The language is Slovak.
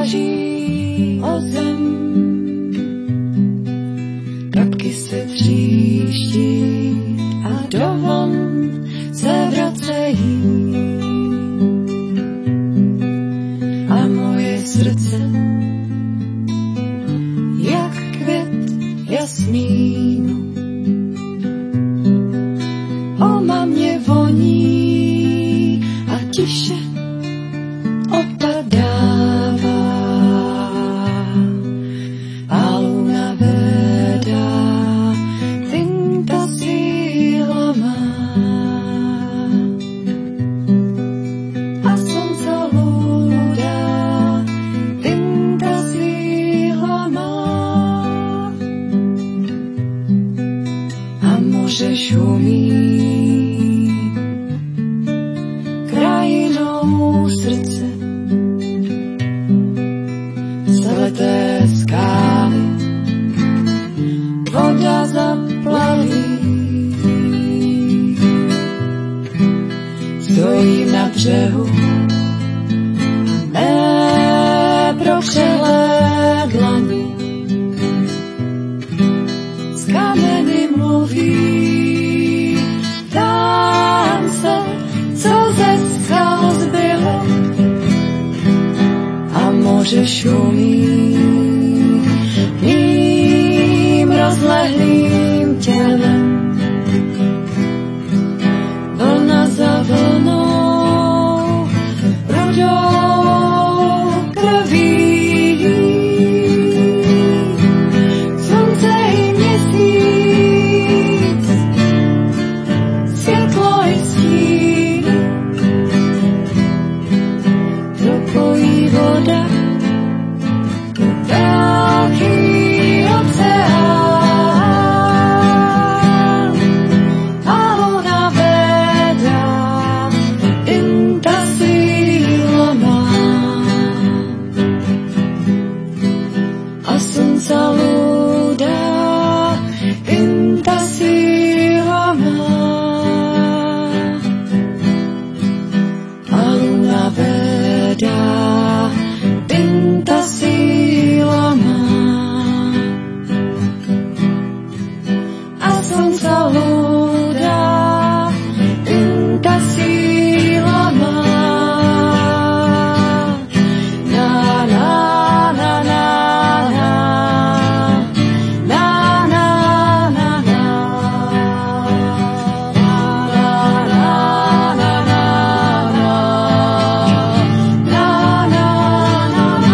leží o zem. Kapky se tříští a do von se vracejí. A moje srdce, jak květ jasmínu, o mamě voní a tiše opadává. A luna vedá, tinta síla má. A slunce lúda, tinta síla má. A moře šumí krajinou srdce. Zeleté skály voda zaplaví. Stojím na břehu a mé prokřelé dlani s kameny mluví. Ptám se, co ze skal zbylo, a moře šumí mým rozlehlým tělem. Vlna za vlnou, rudou krví. Slunce i měsíc, světlo i stín, propojí voda, velký oceán. A luna vedá, tinta síla má. A slunce lúda, tinta síla má. A luna vedá, tinta síla má. A slunce lúda, tinta síla má. Na, na, na, na, na. Na, na, na, na. Na, na, na, na, na. Na, na, na, na.